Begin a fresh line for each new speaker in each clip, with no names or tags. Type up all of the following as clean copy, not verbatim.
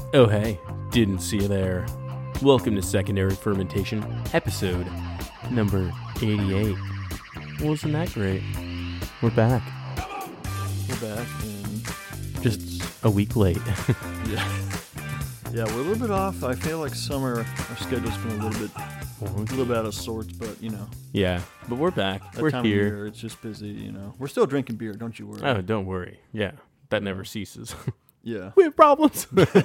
Oh hey, didn't see you there. Welcome to Secondary Fermentation, episode number 88. Wasn't that great? We're back.
We're back and
Just a week late.
yeah, we're a little bit off. I feel like summer, our schedule's been a little bit out of sorts, but you know.
Yeah, but we're back.
That
We're
time
here.
Of year, it's just busy, you know. We're still drinking beer, don't you worry.
Oh, don't worry. Yeah, that never ceases.
Yeah.
We have problems.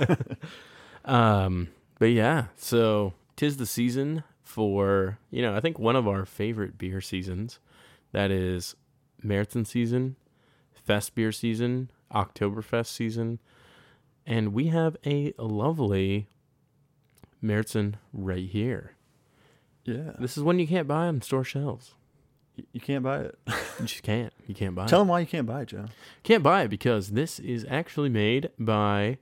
But yeah, so 'tis the season for, I think one of our favorite beer seasons. That is Märzen season, Fest beer season, Oktoberfest season. And we have a lovely Märzen right here.
Yeah.
This is one you can't buy on store shelves.
You can't buy it.
You just can't. You can't buy it.
Tell them why you can't buy it, Joe.
Can't buy it because this is actually made by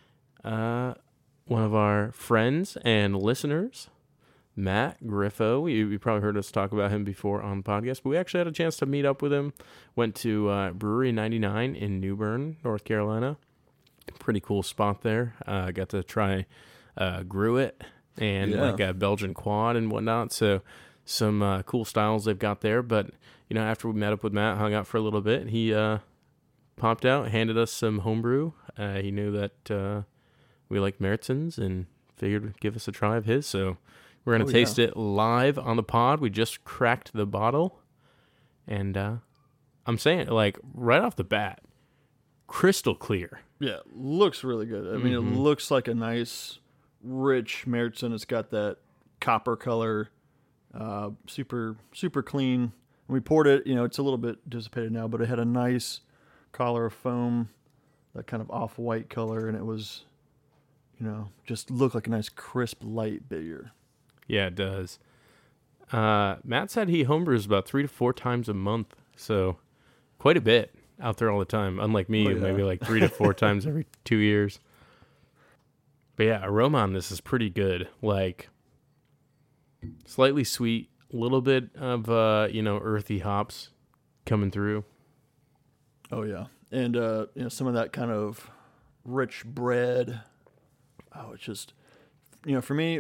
one of our friends and listeners, Matt Griffo. You probably heard us talk about him before on the podcast, but we actually had a chance to meet up with him. Went to Brewery 99 in New Bern, North Carolina. Pretty cool spot there. Got to try Gruit and like a Belgian quad and whatnot. So some cool styles they've got there. But, after we met up with Matt, hung out for a little bit, he popped out, handed us some homebrew. He knew that we liked Märzens and figured would give us a try of his. So we're going to taste it live on the pod. We just cracked the bottle. And I'm saying, right off the bat, crystal clear.
Yeah, looks really good. I mean, It looks like a nice, rich Märzen. It's got that copper color, super, super clean. When we poured it, it's a little bit dissipated now, but it had a nice collar of foam, that kind of off-white color, and it was, just looked like a nice, crisp, light beer.
Yeah, it does. Matt said he homebrews about 3 to 4 times a month, so quite a bit out there all the time. Unlike me, maybe like 3 to 4 times every 2 years. But yeah, aroma on this is pretty good. Like, slightly sweet, a little bit of, earthy hops coming through.
Oh, yeah. And, some of that kind of rich bread. Oh, it's just, for me,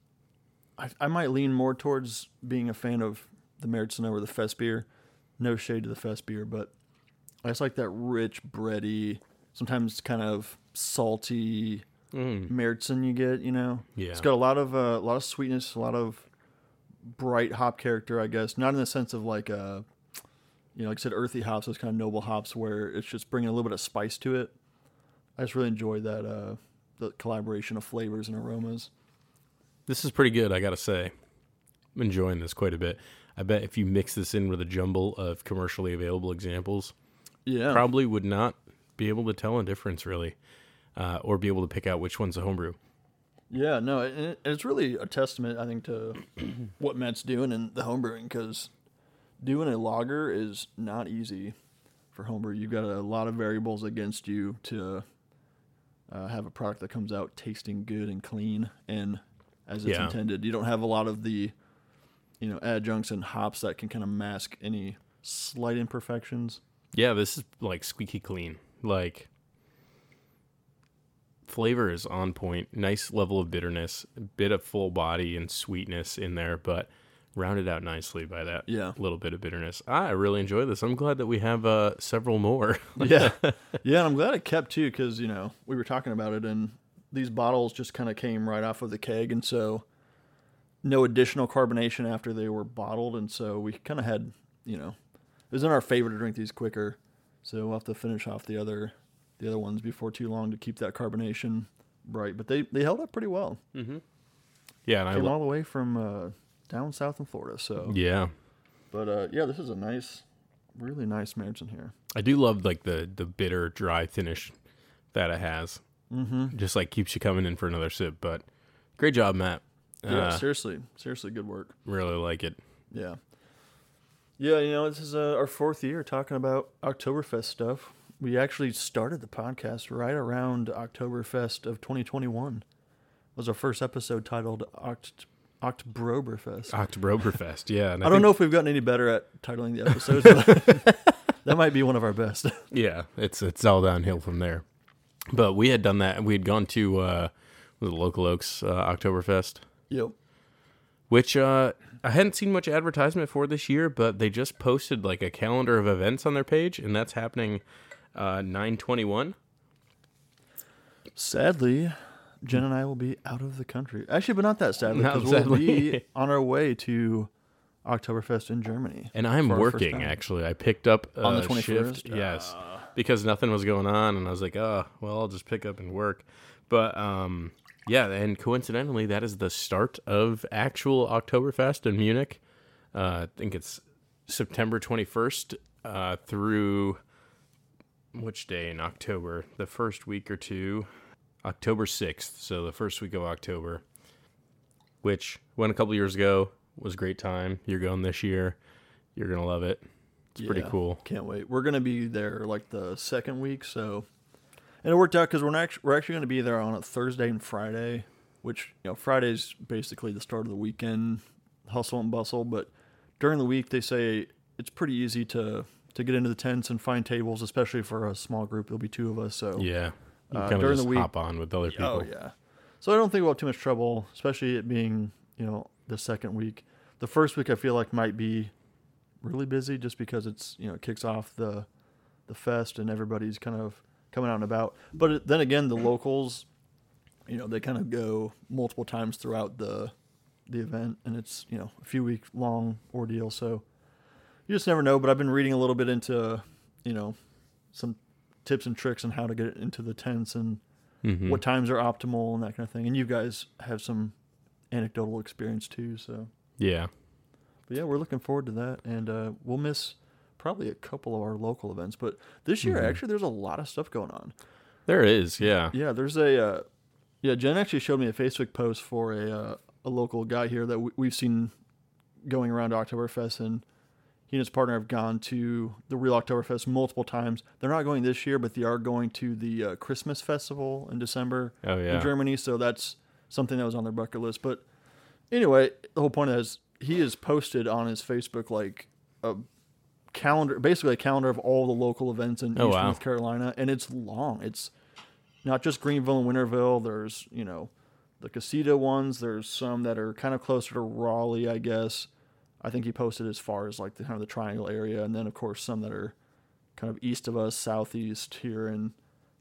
I might lean more towards being a fan of the Märzen over the Fest beer. No shade to the Fest beer, but I just like that rich, bready, sometimes kind of salty Märzen you get, Yeah. It's got a lot of sweetness, a lot of bright hop character, I guess. Not in the sense of like like I said, earthy hops, those kind of noble hops where it's just bringing a little bit of spice to it. I just really enjoy that, the collaboration of flavors and aromas.
This is pretty good, I gotta say. I'm enjoying this quite a bit. I bet if you mix this in with a jumble of commercially available examples, probably would not be able to tell a difference, really, or be able to pick out which one's a homebrew. Yeah,
no, and it's really a testament, I think, to what Matt's doing in the homebrewing, because doing a lager is not easy for homebrew. You've got a lot of variables against you to have a product that comes out tasting good and clean and as it's intended. You don't have a lot of the adjuncts and hops that can kind of mask any slight imperfections.
Yeah, this is like squeaky clean. Like, flavor is on point. Nice level of bitterness, a bit of full body and sweetness in there, but rounded out nicely by that little bit of bitterness. I really enjoy this. I'm glad that we have several more.
Yeah, and I'm glad it kept too, because we were talking about it, and these bottles just kind of came right off of the keg, and so no additional carbonation after they were bottled, and so we kind of had, it was in our favor to drink these quicker, so we'll have to finish off the other ones before too long to keep that carbonation bright. But they held up pretty well.
Mm-hmm. Yeah, and
came all the way from down south in Florida. So
yeah,
but this is a really nice Märzen here.
I do love like the bitter dry finish that it has.
Mm-hmm.
Just like keeps you coming in for another sip. But great job, Matt.
Yeah, seriously good work.
Really like it.
Yeah. Yeah, this is our 4th year talking about Oktoberfest stuff. We actually started the podcast right around Oktoberfest of 2021. It was our first episode titled Oktoberfest.
Oktoberfest, yeah.
And I don't know if we've gotten any better at titling the episodes, but that might be one of our best.
Yeah, it's all downhill from there. But we had done that. We had gone to the Local Oaks Oktoberfest,
Yep.
which I hadn't seen much advertisement for this year, but they just posted like a calendar of events on their page, and that's happening 9/21.
Sadly, Jen and I will be out of the country. Actually, but not that sadly,
Not
because we'll
sadly.
be on our way to Oktoberfest in Germany.
And I'm
for our first
working,
time.
actually. I picked up
On the
a
21st?
shift. Yes. Because nothing was going on, and I was like, oh, well, I'll just pick up and work. But, yeah, and coincidentally, that is the start of actual Oktoberfest in Munich. I think it's September 21st through which day in October? The first week or two. October 6th, so the first week of October, which went a couple years ago, was a great time. You're going this year. You're going to love it. It's pretty cool.
Can't wait. We're going to be there like the second week, so... And it worked out because we're actually going to be there on a Thursday and Friday, which, Friday's basically the start of the weekend, hustle and bustle, but during the week they say it's pretty easy to get into the tents and find tables, especially for a small group. There'll be 2 of us, so...
Yeah. You kind of
during
just
the week,
hop on with other people.
Oh, yeah. So I don't think we'll have too much trouble, especially it being, the second week. The first week I feel like might be really busy just because it's, it kicks off the fest and everybody's kind of coming out and about. But then again, the locals, they kind of go multiple times throughout the event, and it's, a few week long ordeal. So you just never know. But I've been reading a little bit into, some tips and tricks on how to get into the tents and what times are optimal and that kind of thing. And you guys have some anecdotal experience too, so
Yeah.
But yeah, we're looking forward to that, and we'll miss probably a couple of our local events. But this year, actually, there's a lot of stuff going on.
There is, yeah.
Yeah, there's Jen actually showed me a Facebook post for a local guy here that we've seen going around Oktoberfest, and he and his partner have gone to the real Oktoberfest multiple times. They're not going this year, but they are going to the Christmas festival in December in Germany. So that's something that was on their bucket list. But anyway, the whole point is he has posted on his Facebook like a calendar, basically a calendar of all the local events in Eastern North Carolina, and it's long. It's not just Greenville and Winterville. There's the Casita ones. There's some that are kind of closer to Raleigh, I guess. I think he posted as far as like the triangle area, and then of course some that are kind of east of us, southeast here in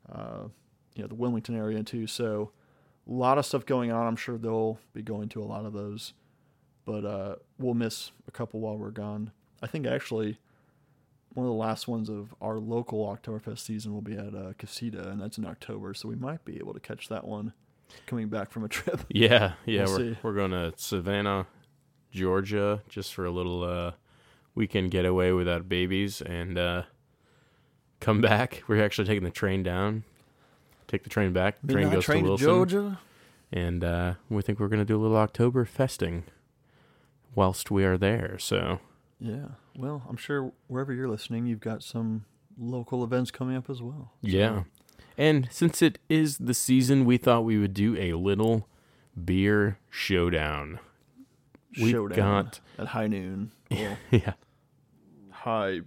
the Wilmington area too. So a lot of stuff going on. I'm sure they'll be going to a lot of those, but we'll miss a couple while we're gone. I think actually one of the last ones of our local Oktoberfest season will be at Casita, and that's in October, so we might be able to catch that one coming back from a trip.
Yeah,
We'll
we're going to Savannah, Georgia, just for a little weekend getaway without babies, and come back. We're actually taking the train down, take the train back. The train goes to Wilson,
Georgia,
and we think we're going to do a little October festing whilst we are there. So
yeah, well, I'm sure wherever you're listening, you've got some local events coming up as well.
Yeah, and since it is the season, we thought we would do a little beer showdown. We've got
at high noon. Well,
yeah,
high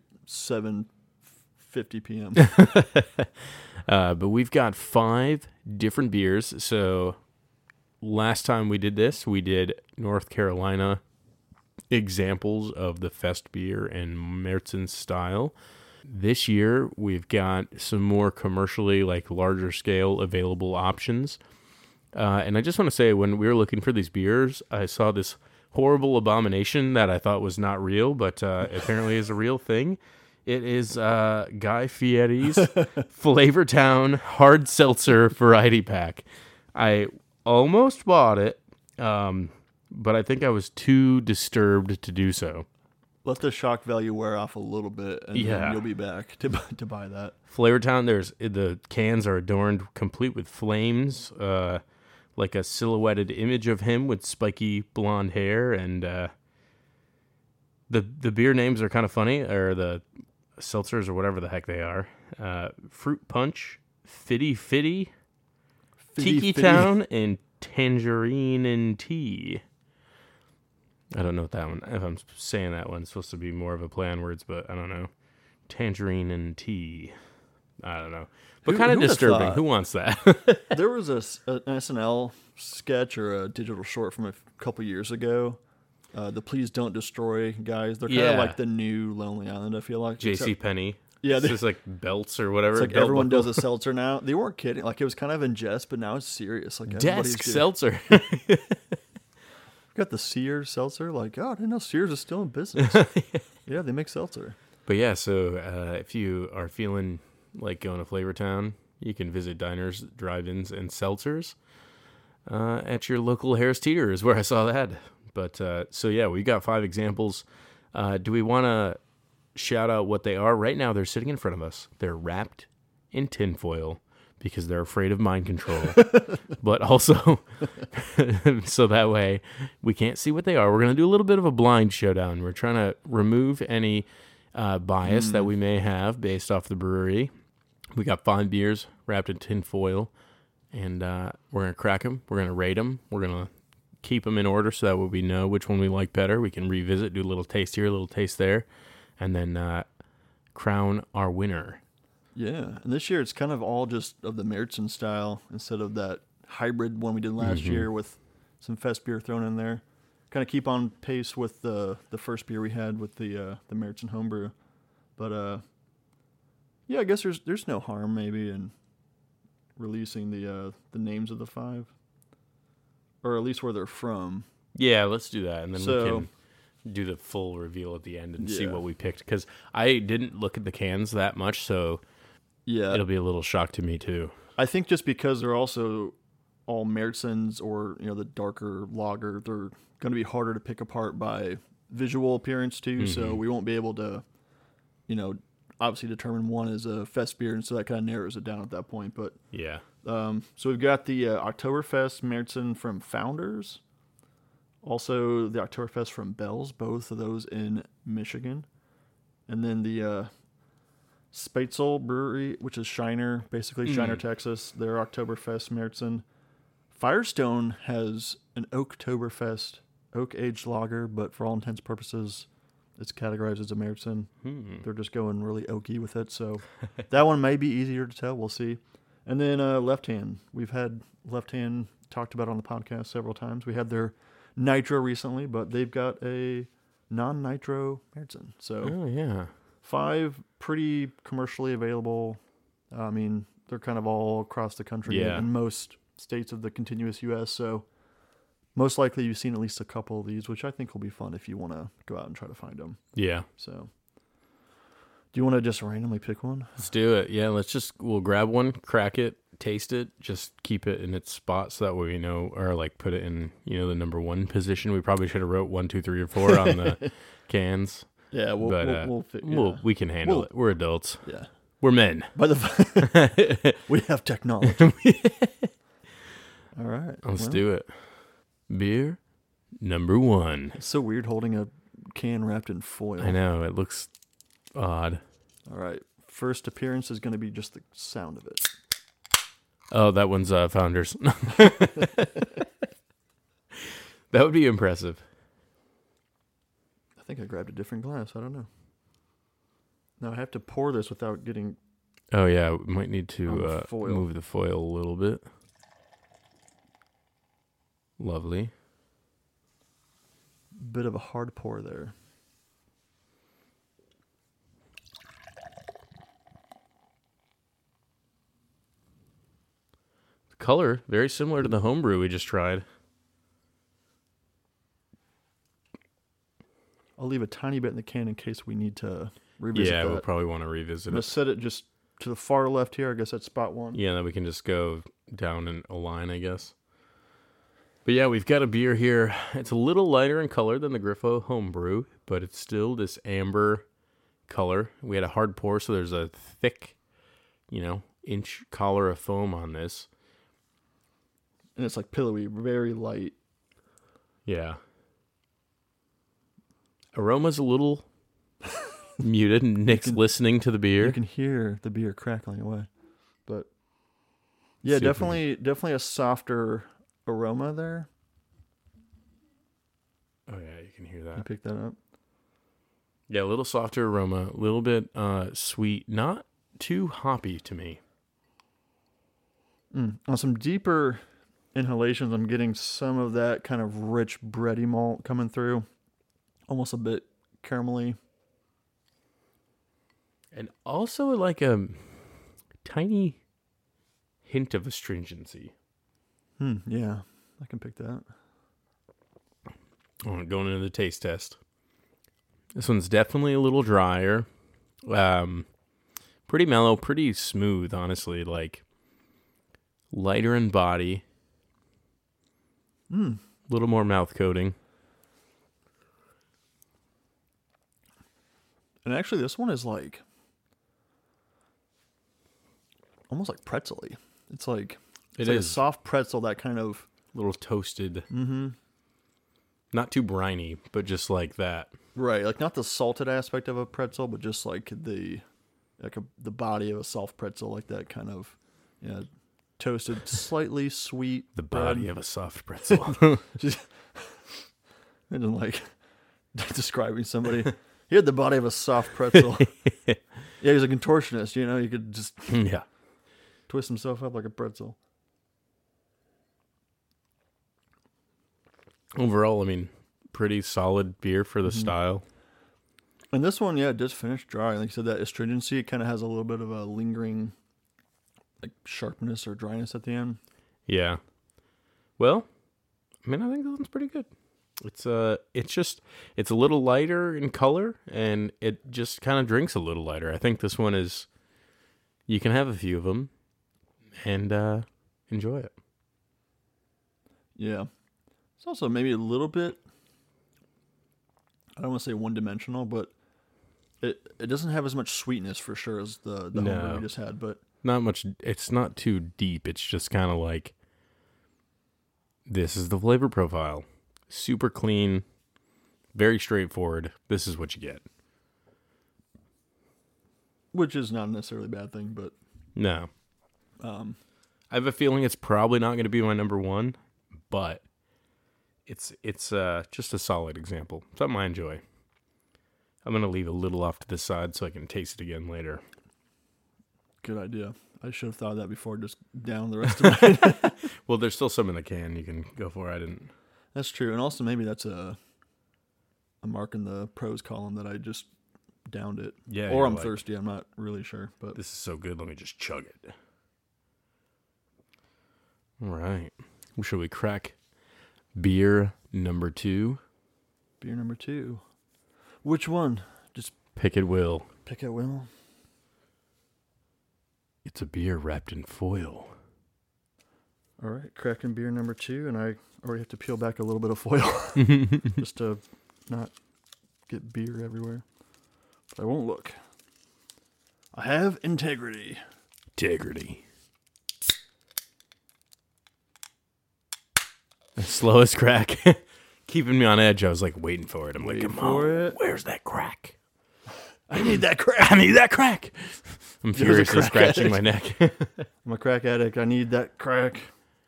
7:50 p.m.
But we've got 5 different beers. So last time we did this, we did North Carolina examples of the Fest beer and Märzen style. This year, we've got some more commercially, like larger scale available options. And I just want to say, when we were looking for these beers, I saw this horrible abomination that I thought was not real, but apparently is a real thing. It is Guy Fieri's Flavortown Hard Seltzer Variety Pack. I almost bought it, but I think I was too disturbed to do so.
Let the shock value wear off a little bit, and then you'll be back to buy that.
Flavortown, the cans are adorned complete with flames, like a silhouetted image of him with spiky blonde hair, and the beer names are kind of funny, or the seltzers or whatever the heck they are. Fruit Punch, Fitty, Tiki Town, and Tangerine and Tea. I don't know what that one, if I'm saying that one, it's supposed to be more of a play on words, but I don't know. Tangerine and Tea. I don't know. But kind of
who would've
disturbing.
thought?
Who wants that?
There was an SNL sketch or a digital short from a couple years ago. The Please Don't Destroy guys. They're kind of
Yeah.
like the new Lonely Island, I feel like.
J.C. Penney.
Yeah,
This is like belts or whatever.
It's like
belt
everyone
buckle.
does a seltzer now. They weren't kidding. Like it was kind of in jest, but now it's serious. Like everybody's
Desk
doing-
seltzer.
got the Sears seltzer. Like, oh, I didn't know Sears is still in business. Yeah, they make seltzer.
But yeah, so if you are feeling like going to Flavor Town, you can visit diners, drive-ins, and seltzers at your local Harris Teeter is where I saw that. But so yeah, we got 5 examples. Do we want to shout out what they are? Right now, they're sitting in front of us. They're wrapped in tinfoil because they're afraid of mind control. But also, so that way we can't see what they are. We're going to do a little bit of a blind showdown. We're trying to remove any bias that we may have based off the brewery. We got 5 beers wrapped in tin foil, and we're going to crack them. We're going to rate them. We're going to keep them in order so that way we know which one we like better. We can revisit, do a little taste here, a little taste there, and then crown our winner.
Yeah, and this year it's kind of all just of the Märzen style instead of that hybrid one we did last year with some fest beer thrown in there. Kind of keep on pace with the first beer we had with the Märzen homebrew, but yeah, I guess there's no harm maybe in releasing the names of the 5, or at least where they're from.
Yeah, let's do that, and then we
So-
can do the full reveal at the end and see
Yeah.
what we picked. Because I didn't look at the cans that much, so
Yeah,
it'll be a little shock to me too.
I think just because they're also all Märzens or the darker lager, they're going to be harder to pick apart by visual appearance too. So we won't be able to, obviously determine one as a fest beer, and so that kind of narrows it down at that point. But
Yeah.
so we've got the Oktoberfest Märzen from Founders, also the Oktoberfest from Bell's, both of those in Michigan, and then the Spätzle Brewery, which is Shiner, basically Shiner, Texas. Their Oktoberfest Märzen. Firestone has an Oktoberfest oak-aged lager, but for all intents and purposes, it's categorized as a Märzen. They're just going really oaky with it, so that one may be easier to tell. We'll see. And then Left Hand. We've had Left Hand talked about on the podcast several times. We had their Nitro recently, but they've got a non-Nitro Märzen. So
Oh yeah.
5 pretty commercially available. I mean, they're kind of all across the country
Yeah.
in most states of the continuous U.S., so most likely you've seen at least a couple of these, which I think will be fun if you want to go out and try to find them.
Yeah.
So, do you want to just randomly pick one?
Let's do it. Yeah, we'll grab one, crack it, taste it, just keep it in its spot so that way we know, or like put it in, the number 1 position. We probably should have wrote 1, 2, 3, or 4 on the cans.
Yeah,
We can handle it. We're adults.
yeah.
We're men.
By the we have technology. All right,
Let's do it. Beer number 1.
It's so weird holding a can wrapped in foil.
I know, it looks odd.
All right, first appearance is going to be just the sound of it.
Oh, that one's Founders. That would be impressive.
I think I grabbed a different glass. I don't know. Now I have to pour this without getting.
Oh, yeah, we might need
On
to
the foil.
move the foil a little bit. Lovely.
Bit of a hard pour there.
The color, very similar to the homebrew we just tried.
I'll leave a tiny bit in the can in case we need to revisit
Yeah,
that.
we'll probably want to revisit
I'm going
it.
to set it just to the far left here. I guess that's spot 1.
Yeah, then we can just go down in a line, I guess. But yeah, we've got a beer here. It's a little lighter in color than the Griffo homebrew, but it's still this amber color. We had a hard pour, so there's a thick, inch collar of foam on this.
And it's like pillowy, very light.
Yeah. Aroma's a little muted. Nick's listening to the
You
beer.
can hear the beer crackling away. But yeah,
See if
definitely a softer aroma there.
Oh yeah, you can hear
You
that.
pick that up.
Yeah, a little softer aroma, a little bit sweet, not too hoppy to me.
On some deeper inhalations, I'm getting some of that kind of rich bready malt coming through. Almost a bit caramelly.
And also like a tiny hint of astringency.
Yeah, I can pick that.
Going into the taste test. This one's definitely a little drier. Pretty mellow, pretty smooth, honestly. Like, lighter in body. A little more mouth coating.
And actually, this one is like almost like pretzel-y. It's like
It
like
is.
a soft pretzel that kind of
Little toasted. Not too briny, but just like that.
right, like not the salted aspect of a pretzel, but just like the body of a soft pretzel, like that kind of toasted, slightly sweet.
The body of a soft pretzel.
Just imagine like describing somebody. He had the body of a soft pretzel. Yeah, he's a contortionist. You could just
Yeah.
twist himself up like a pretzel.
Overall, I mean, pretty solid beer for the style.
And this one, it does finish dry. Like you said, that astringency, it kind of has a little bit of a lingering, like sharpness or dryness at the end.
Yeah. Well, I mean, I think this one's pretty good. It's a little lighter in color, and it just kind of drinks a little lighter. I think this one is, you can have a few of them and enjoy it.
Yeah. It's also maybe a little bit, I don't want to say one-dimensional, but it doesn't have as much sweetness for sure as the homebrew we just had. But
Not much. It's not too deep. It's just kind of like, this is the flavor profile. Super clean, very straightforward. This is what you get.
which is not necessarily a bad thing, but
No. I have a feeling it's probably not going to be my number one, but it's just a solid example. Something I enjoy. I'm going to leave a little off to the side so I can taste it again later.
good idea. I should have thought of that before, just down the rest of it.
Well, there's still some in the can you can go for. I didn't.
That's true. And also maybe that's a mark in the pros column that I just downed it.
Yeah.
Or
you're
I'm
like,
thirsty. I'm not really sure. But
This is so good. Let me just chug it. All right. Shall we crack beer number 2?
beer number 2. Which one? Just
Pick it will.
pick at will.
It's a beer wrapped in foil.
All right, cracking beer number 2, and I already have to peel back a little bit of foil just to not get beer everywhere. But I won't look. I have integrity.
Integrity. The slowest crack. Keeping me on edge. I was like waiting for it. I'm like,
Waiting
come
for
on.
it.
Where's that crack?
I need that crack.
I need that crack. I'm
There's a
furiously
crack
scratching
addict.
my neck.
I'm a crack addict. I need that crack.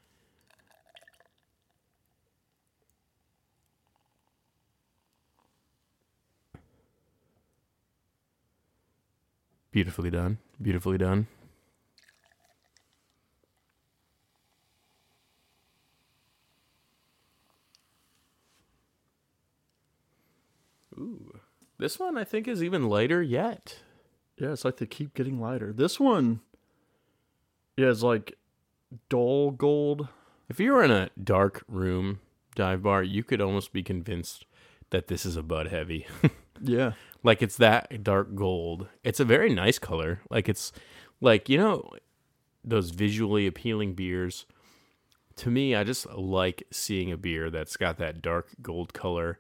Beautifully done. Beautifully done. Ooh. This one I think is even lighter yet.
Yeah, it's like they keep getting lighter. This one, is like dull gold.
If you were in a dark room dive bar, you could almost be convinced that this is a Bud Heavy.
Yeah.
Like it's that dark gold. It's a very nice color. Like it's like, those visually appealing beers. To me, I just like seeing a beer that's got that dark gold color.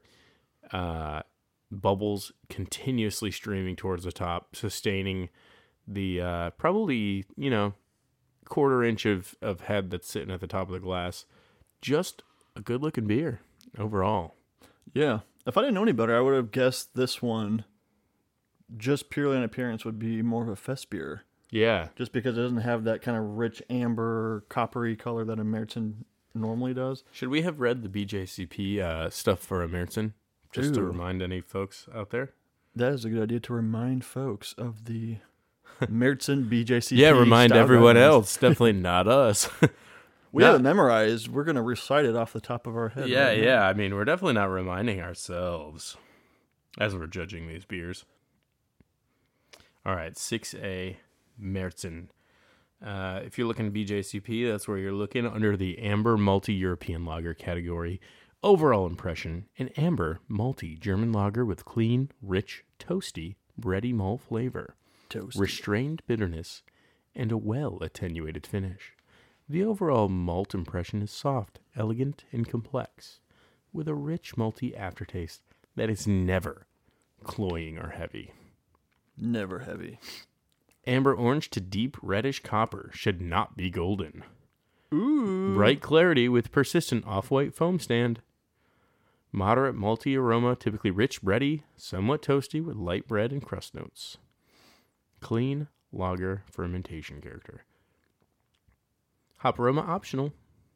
Bubbles continuously streaming towards the top, sustaining the probably, quarter inch of head that's sitting at the top of the glass. Just a good looking beer overall.
Yeah. If I didn't know any better, I would have guessed this one, just purely on appearance, would be more of a fest beer.
Yeah.
Just because it doesn't have that kind of rich amber, coppery color that a Märzen normally does.
Should we have read the BJCP stuff for a Märzen? Just to
Ooh.
remind any folks out there.
That is a good idea to remind folks of the Märzen BJCP.
Yeah, remind
style
everyone
guidelines.
else. Definitely not us.
We
No.
have it memorized. We're going to recite it off the top of our head.
Yeah,
right now.
yeah. I mean, we're definitely not reminding ourselves as we're judging these beers. All right, 6A Märzen. If you're looking at BJCP, that's where you're looking under the Amber Multi-European Lager category. Overall impression, an amber malty German lager with clean, rich, toasty, bready malt flavor,
Toasty.
restrained bitterness, and a well-attenuated finish. The overall malt impression is soft, elegant, and complex, with a rich malty aftertaste that is never cloying or heavy.
Never heavy.
Amber orange to deep reddish copper should not be golden.
Ooh.
Bright clarity with persistent off-white foam stand. Moderate malty aroma, typically rich, bready, somewhat toasty with light bread and crust notes. Clean lager fermentation character. Hop aroma optional.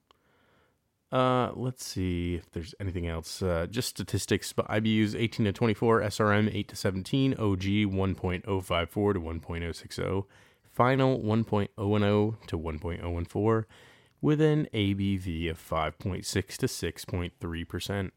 Let's see if there's anything else. Just statistics. IBUs 18 to 24, SRM 8 to 17, OG 1.054 to 1.060, final 1.010 to 1.014, with an ABV of 5.6 to 6.3%.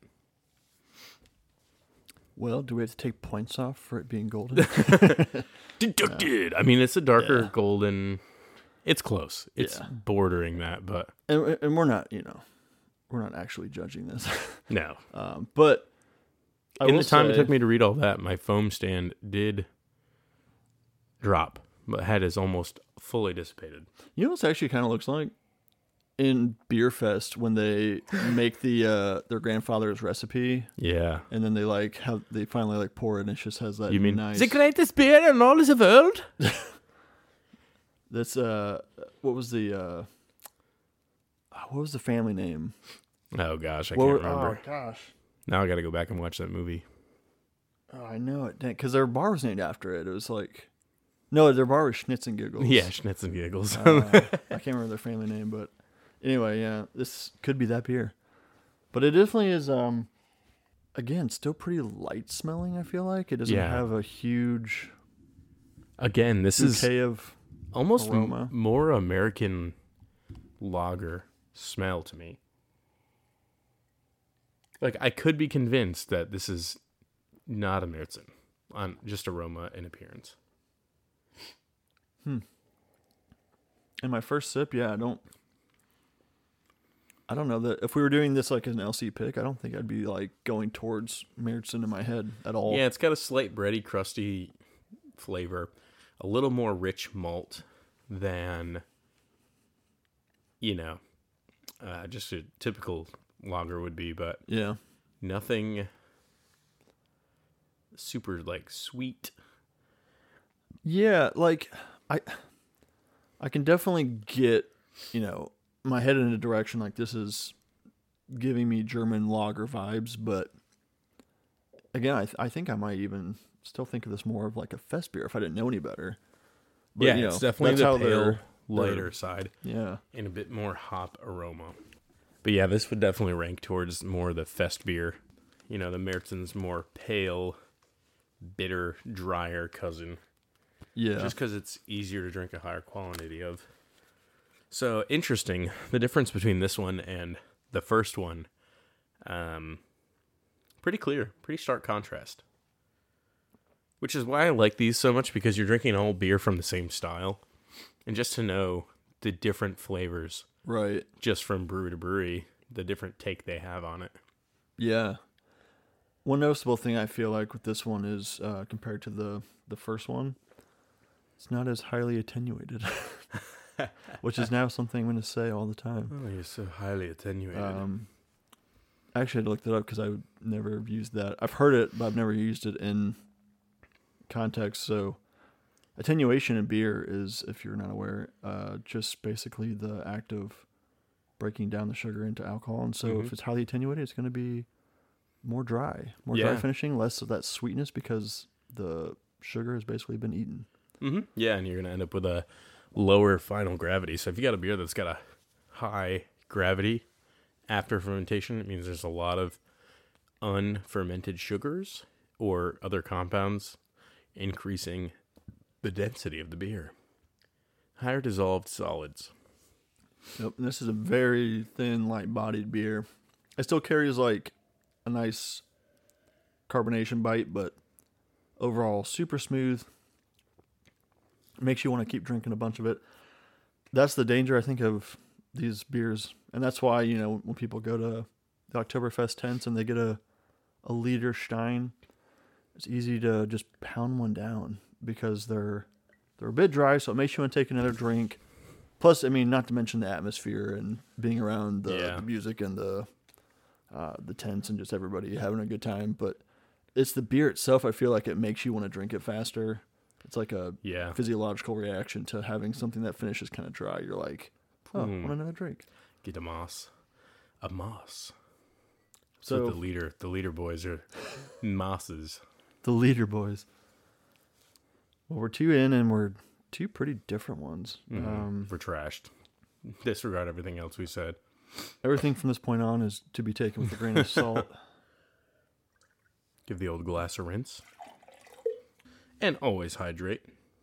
Well, do we have to take points off for it being golden?
Deducted. I mean, it's a darker golden. It's close. It's
Yeah.
bordering that, but
and we're not, we're not actually judging this.
no.
But
In the time it took me to read all that, my foam stand did drop, but head is almost fully dissipated.
You know what this actually kind of looks like? In Beer Fest when they make the their grandfather's recipe
Yeah.
and then they finally pour it and it just has that
You mean
nice
the greatest beer in all the world?
that's what was the family name?
Oh gosh, I can't remember.
Oh gosh.
Now I got to go back and watch that movie.
Oh, I know it. Because their bar was named after it. It was like, no, their bar was Schnitz and Giggles.
Yeah, Schnitz and Giggles.
I can't remember their family name, but anyway, yeah, this could be that beer. But it definitely is, again, still pretty light smelling, I feel like. It doesn't
Yeah.
have a huge
Again, this is
bouquet of
almost
aroma.
more American lager smell to me. Like, I could be convinced that this is not a Märzen on just aroma and appearance.
In my first sip, yeah, I don't know that if we were doing this like an LC pick, I don't think I'd be like going towards Märzen in my head at all.
Yeah, it's got a slight bready, crusty flavor. A little more rich malt than, just a typical lager would be, but
Yeah.
nothing super, sweet.
Yeah, like I can definitely get, my head in a direction like this is giving me German lager vibes, but again, I think I might even still think of this more of like a fest beer if I didn't know any better. But,
Yeah, it's definitely
that's how
the pale,
they're-
lighter side
Yeah.
and a bit more hop aroma. But yeah, this would definitely rank towards more the fest beer. The Märzen's more pale, bitter, drier cousin.
Yeah.
Just because it's easier to drink a higher quantity of. So, interesting. The difference between this one and the first one, pretty clear. Pretty stark contrast. Which is why I like these so much, because you're drinking all beer from the same style. And just to know the different flavors,
Right.
just from brewery to brewery, the different take they have on it.
Yeah. One noticeable thing I feel like with this one is compared to the first one, it's not as highly attenuated, which is now something I'm going to say all the time.
Oh, you're so highly attenuated.
I actually had to look that up because I would never have used that. I've heard it, but I've never used it in context. So attenuation in beer is, if you're not aware, just basically the act of breaking down the sugar into alcohol. And so if it's highly attenuated, it's going to be more dry
Yeah.
finishing, less of that sweetness because the sugar has basically been eaten.
Yeah, and you're going to end up with a lower final gravity. So if you got a beer that's got a high gravity after fermentation, it means there's a lot of unfermented sugars or other compounds increasing the density of the beer. Higher dissolved solids.
Yep, and this is a very thin, light-bodied beer. It still carries like a nice carbonation bite, but overall super smooth. Makes you want to keep drinking a bunch of it. That's the danger, I think, of these beers, and that's why, you know, when people go to the Oktoberfest tents and they get a liter Stein, it's easy to just pound one down because they're a bit dry, so it makes you want to take another drink. Plus, I mean, not to mention the atmosphere and being around the music and the tents and just everybody having a good time. But it's the beer itself. I feel like it makes you want to drink it faster. It's like a physiological reaction to having something that finishes kind of dry. You're like, oh, I want another drink.
Get a moss. A moss.
So
the leader boys are mosses.
The leader boys. Well, we're 2 in, and we're 2 pretty different ones.
We're trashed. Disregard everything else we said.
Everything from this point on is to be taken with a grain of salt.
Give the old glass a rinse. And always hydrate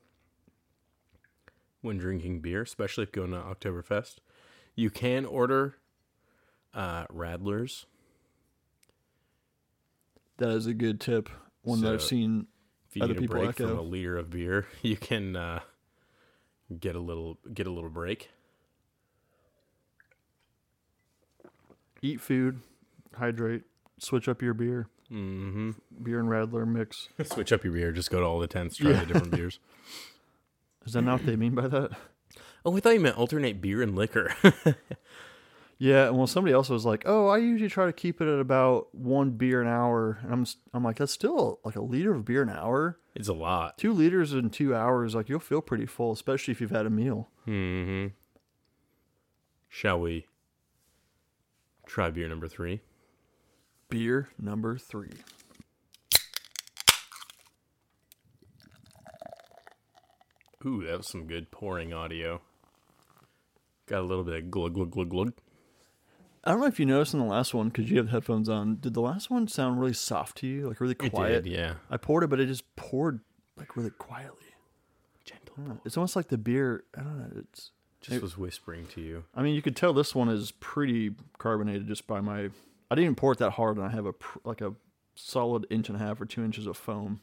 when drinking beer, especially if going to Oktoberfest. You can order Radlers.
That is a good tip. One that I've seen
if you
other
need a
people
break
echo.
from a liter of beer, you can get a little break.
Eat food, hydrate, switch up your beer.
Mm-hmm.
Beer and Radler mix.
Switch up your beer. Just go to all the tents, try the different beers.
Is that not what they mean by that?
Oh, I thought you meant alternate beer and liquor.
Yeah, well, somebody else was like, "Oh, I usually try to keep it at about 1 beer an hour," and I'm like, "That's still like a liter of beer an hour.
It's a lot.
2 liters in 2 hours, like you'll feel pretty full, especially if you've had a meal."
Mm-hmm. Shall we try beer number 3?
Beer number 3.
Ooh, that was some good pouring audio. Got a little bit of glug, glug, glug, glug.
I don't know if you noticed in the last one, because you have headphones on, did the last one sound really soft to you? Like really quiet?
It did, yeah.
I poured it, but it just poured like really quietly.
Gentle.
It's almost like the beer, I don't know,
Just was whispering to you.
I mean, you could tell this one is pretty carbonated just by my, I didn't even pour it that hard, and I have a solid 1.5 or 2 inches of foam.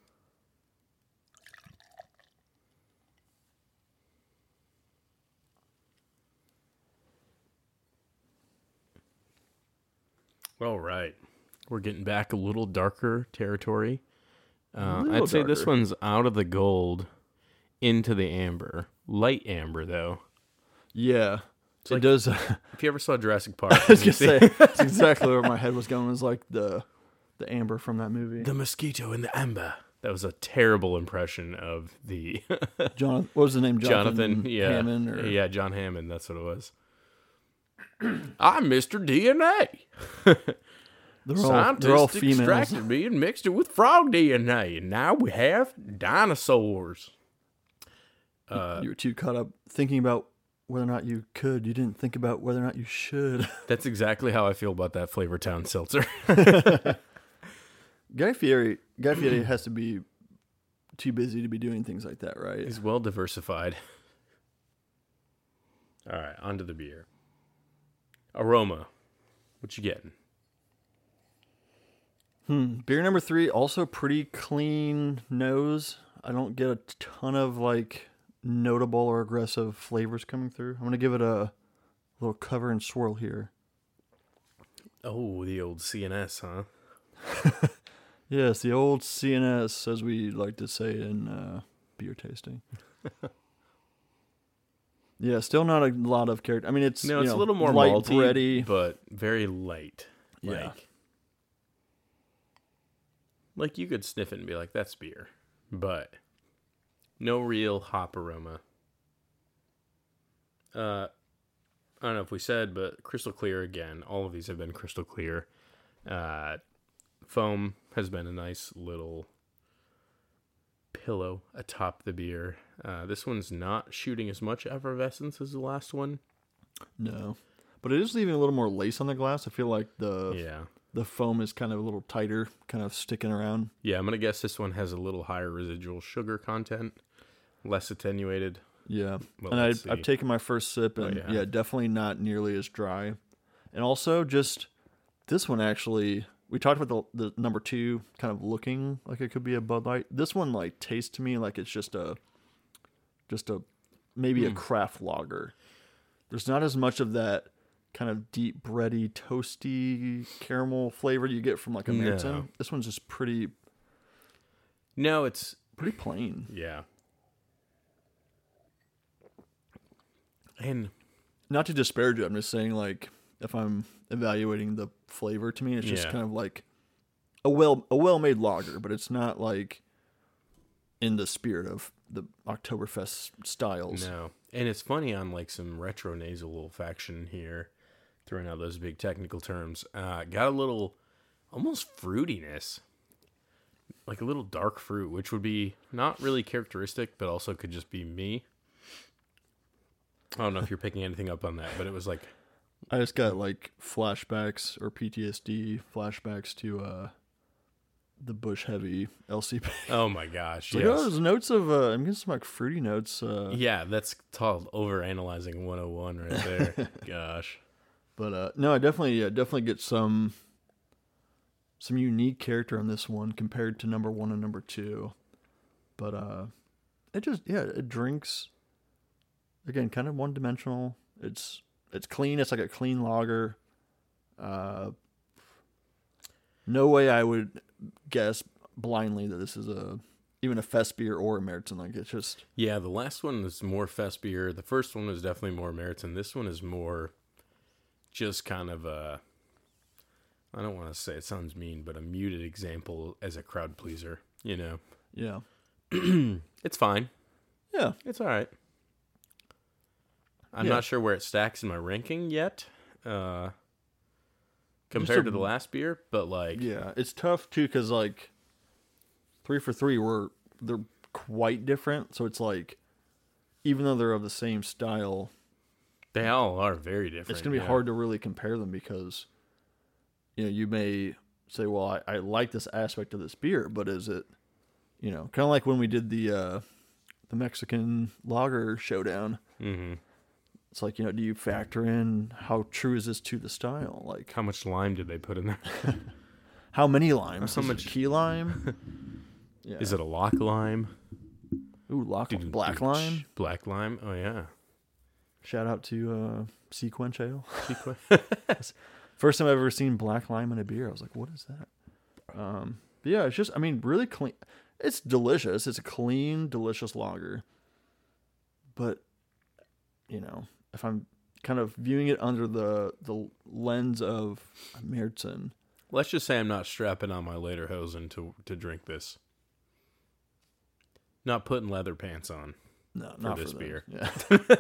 All right. We're getting back a little darker territory.
Little
I'd say this
darker.
one's out of the gold into the amber. Light amber, though.
Yeah.
It's
It
like-
does.
If you ever saw Jurassic Park,
I was going to say, that's exactly where my head was going, was like the amber from that movie.
the mosquito in the amber. That was a terrible impression of the
What was the name?
Jonathan. Yeah.
Hammond? Or...
Yeah, John Hammond. That's what it was. I'm Mr. DNA.
They're all
Scientists
females.
extracted me and mixed it with frog DNA, and now we have dinosaurs.
You were too caught up thinking about whether or not you could. You didn't think about whether or not you should.
That's exactly how I feel about that Flavortown seltzer.
Guy Fieri has to be too busy to be doing things like that, right?
He's well diversified. All right, on to the beer. Aroma. What you getting?
Beer number 3, also pretty clean nose. I don't get a ton of like notable or aggressive flavors coming through. I'm going to give it a little cover and swirl here.
Oh, the old CNS, huh?
Yes, the old CNS, as we like to say in beer tasting. Yeah, still not a lot of character. I mean, it's
No, it's a little more
light
malty,
bready,
but very light.
Yeah.
Like you could sniff it and be like, that's beer. But no real hop aroma. I don't know if we said, but crystal clear again. All of these have been crystal clear. Foam has been a nice little pillow atop the beer. This one's not shooting as much effervescence as the last one.
No, but it is leaving a little more lace on the glass. I feel like
Yeah.
the foam is kind of a little tighter, kind of sticking around.
Yeah, I'm going to guess this one has a little higher residual sugar content. less attenuated.
Yeah.
Well,
And
let's
I've
see.
taken my first sip, and
yeah.
definitely not nearly as dry. And also, just this one actually, we talked about the number 2 kind of looking like it could be a Bud Light. This one like tastes to me like it's just a maybe a craft lager. There's not as much of that kind of deep bready, toasty caramel flavor you get from like a Märzen.
No.
This one's just pretty
No, it's
plain.
yeah. And
Not to disparage it, I'm just saying like if I'm evaluating the flavor, to me it's just
Yeah.
kind of like a well-made lager, but it's not like in the spirit of the Oktoberfest styles.
no. And it's funny on like some retro nasal olfaction here, throwing out those big technical terms. Got a little almost fruitiness. Like a little dark fruit, which would be not really characteristic, but also could just be me. I don't know if you're picking anything up on that, but it was like,
I just got like flashbacks or PTSD flashbacks to the Bush Heavy LCP.
oh my gosh,
Like,
yes.
oh, there's notes of I'm getting some like fruity notes.
Yeah, that's called overanalyzing 101 right there. Gosh.
But no, I definitely get some unique character on this one compared to number 1 and number 2. But it just it drinks again kind of one dimensional. It's clean. It's like a clean lager. No way I would guess blindly that this is even a Fest beer or a Märzen. Like it's just
Yeah, the last one was more Fest beer. The first one was definitely more Märzen. This one is more just kind of a, I don't want to say it sounds mean, but a muted example as a crowd pleaser, you know.
yeah.
It's fine.
Yeah.
It's all right. I'm
Yeah.
not sure where it stacks in my ranking yet, compared to the last beer, but like,
Yeah, it's tough too because like 3 for 3 they're quite different. So it's like even though they're of the same style,
they all are very different.
it's gonna be hard to really compare them because you may say, well, I like this aspect of this beer, but is it kind of like when we did the Mexican lager showdown.
Mm-hmm.
It's like do you factor in how true is this to the style? Like
How much lime did they put in there?
how many limes?
How
Is it
much-
key lime? Yeah.
Is it a lock lime?
Ooh, black lime?
Black lime? Oh, yeah.
Shout out to Sequench Ale. First time I've ever seen black lime in a beer. I was like, what is that? But yeah, it's just, really clean. It's delicious. It's a clean, delicious lager. But, if I'm kind of viewing it under the lens of Märzen,
Let's just say I'm not strapping on my Lederhosen to drink this. Not putting leather pants on.
no, not
this
for
beer.
Yeah.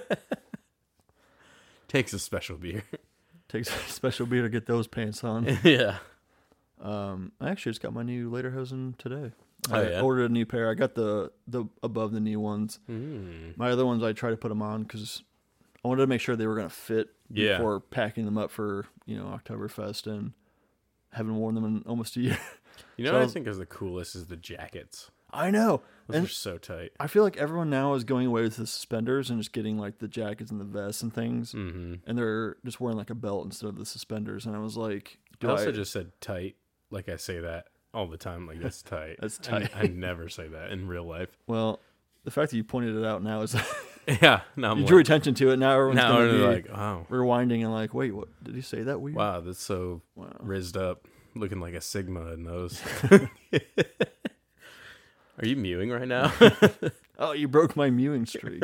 Takes a special beer.
Takes a special beer to get those pants on.
Yeah.
I actually just got my new Lederhosen today.
Oh,
I
yeah?
ordered a new pair. I got the above the knee ones.
Mm.
My other ones, I try to put them on because I wanted to make sure they were going to fit
Yeah.
before packing them up for Oktoberfest, and haven't worn them in almost a year.
You know
So-
what I think is the coolest is the jackets.
I know.
Those
And
are so tight.
I feel like everyone now is going away with the suspenders and just getting like the jackets and the vests and things,
Mm-hmm.
and they're just wearing like a belt instead of the suspenders. And I was like,
I also just said tight. Like I say that all the time. Like that's tight.
That's tight.
I never say that in real life.
well, the fact that you pointed it out now is
Yeah. Now I'm
you drew
like,
attention to it. Now everyone's
now
going to
they're
be
like, wow,
rewinding and like, wait, what did he say that weird?
wow, that's so
Wow.
rizzed up, looking like a Sigma in those. Are you mewing right now?
Oh, you broke my mewing streak.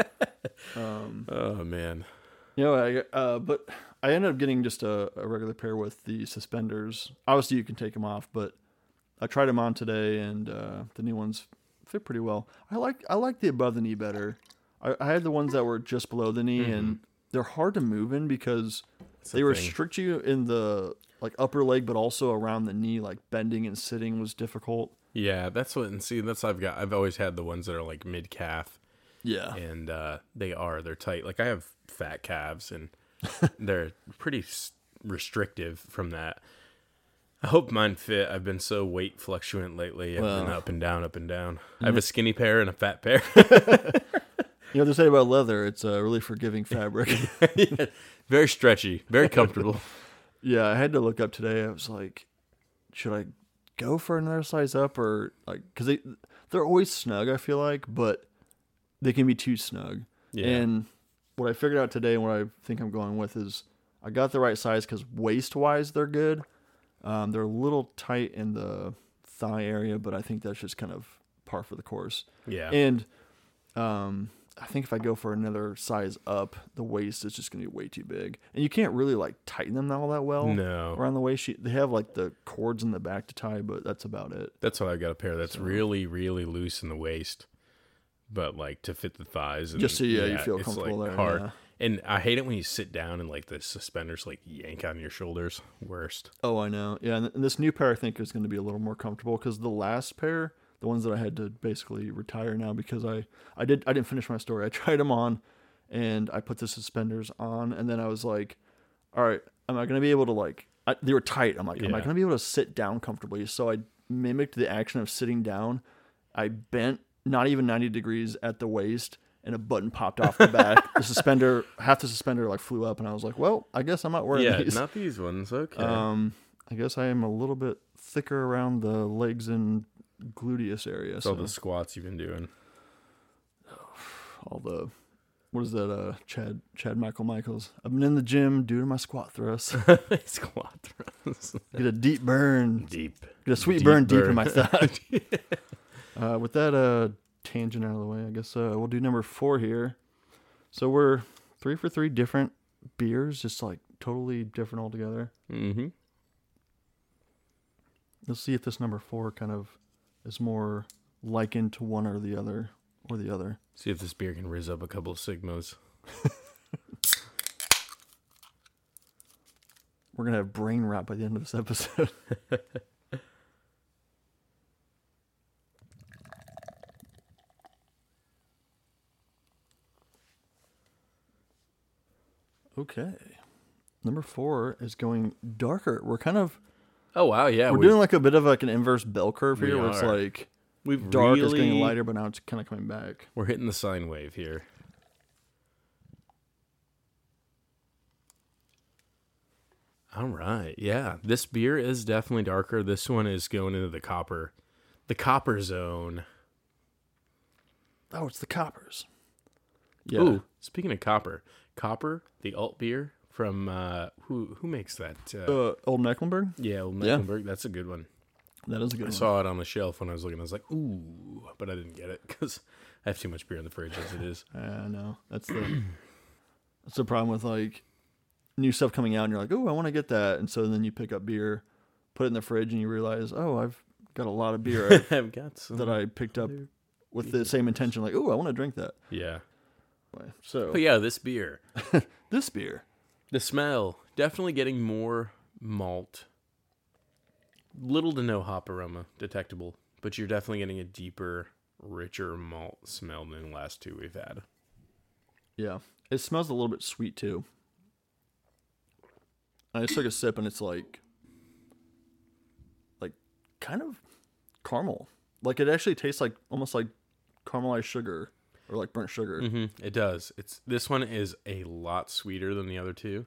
Oh man.
But I ended up getting just a regular pair with the suspenders. Obviously, you can take them off, but I tried them on today, and the new ones fit pretty well. I like the above the knee better. I had the ones that were just below the knee, and they're hard to move in because
That's
they
the thing.
restrict you in the like upper leg, but also around the knee. Like bending and sitting was difficult.
Yeah, that's what. And see, I've always had the ones that are like mid calf,
Yeah,
and they're tight. Like I have fat calves, and they're pretty restrictive from that. I hope mine fit. I've been so weight fluctuant lately. I've been up and down, up and down. I have a skinny pair and a fat pair.
You know what they say about leather? It's a really forgiving fabric.
Yeah, very stretchy, very comfortable.
Yeah, I had to look up today. I was like, should I go for another size up or like, because they're always snug, I feel like, but they can be too snug.
Yeah.
And what I figured out today and what I think I'm going with is I got the right size because waist-wise they're good. They're a little tight in the thigh area, but I think that's just kind of par for the course.
Yeah.
And I think if I go for another size up, the waist is just going to be way too big. And you can't really like tighten them all that well.
No.
Around the waist. They have like the cords in the back to tie, but that's about it.
That's why I got a pair that's really, really loose in the waist, but like to fit the thighs. And,
Just so you feel
it's
comfortable
like
there.
hard.
Yeah.
And I hate it when you sit down and like the suspenders like yank on your shoulders. Worst.
Oh, I know. Yeah, and this new pair I think is going to be a little more comfortable because the last pair, the ones that I had to basically retire now because I didn't finish my story. I tried them on, and I put the suspenders on, and then I was like, all right, am I going to be able to like? They were tight. I'm like, am I going to be able to sit down comfortably? So I mimicked the action of sitting down. I bent not even 90 degrees at the waist, and a button popped off the back. Half the suspender like flew up, and I was like, well, I guess I'm not wearing these.
Not these ones. Okay.
I guess I am a little bit thicker around the legs and gluteus area.
It's all the squats you've been doing.
What is that? Chad Michaels. I've been in the gym doing my squat thrusts.
Squat thrusts.
Get a deep burn.
Get
a sweet burn deep in my thigh. With that tangent out of the way, I guess we'll do number 4 here. So we're 3 for 3 different beers, just like totally different altogether.
Mm-hmm.
Let's see if this number 4 kind of is more likened to one or the other.
See if this beer can rizz up a couple of Sigmas.
We're going to have brain rot by the end of this episode. Okay. Number 4 is going darker. We're kind of...
Oh, wow, yeah.
We're doing like a bit of like an inverse bell curve here where it's
are.
like
We've
dark is
really,
getting lighter, but now it's kind of coming back.
We're hitting the sine wave here. All right. Yeah. This beer is definitely darker. This one is going into the copper zone.
Oh, it's the coppers. Yeah.
Ooh, speaking of copper, the alt beer from who makes that?
Old Mecklenburg?
Yeah, Old Mecklenburg. That's a good one.
That is a good
I
one.
saw it on the shelf when I was looking. I was like, ooh, but I didn't get it because I have too much beer in the fridge as it is.
I know. That's the problem with like new stuff coming out and you're like, oh, I want to get that. And so then you pick up beer, put it in the fridge, and you realize, oh, I've got a lot of beer
I've got some
that I picked up with the same intention, like, oh, I want to drink that.
Yeah.
So,
But yeah, this beer.
this beer.
The smell, definitely getting more malt. Little to no hop aroma detectable, but you're definitely getting a deeper, richer malt smell than the last 2 we've had.
Yeah. It smells a little bit sweet too. I just took a sip and it's like kind of caramel. Like it actually tastes like almost like caramelized sugar or like burnt sugar.
Mm-hmm. It does. This one is a lot sweeter than the other 2.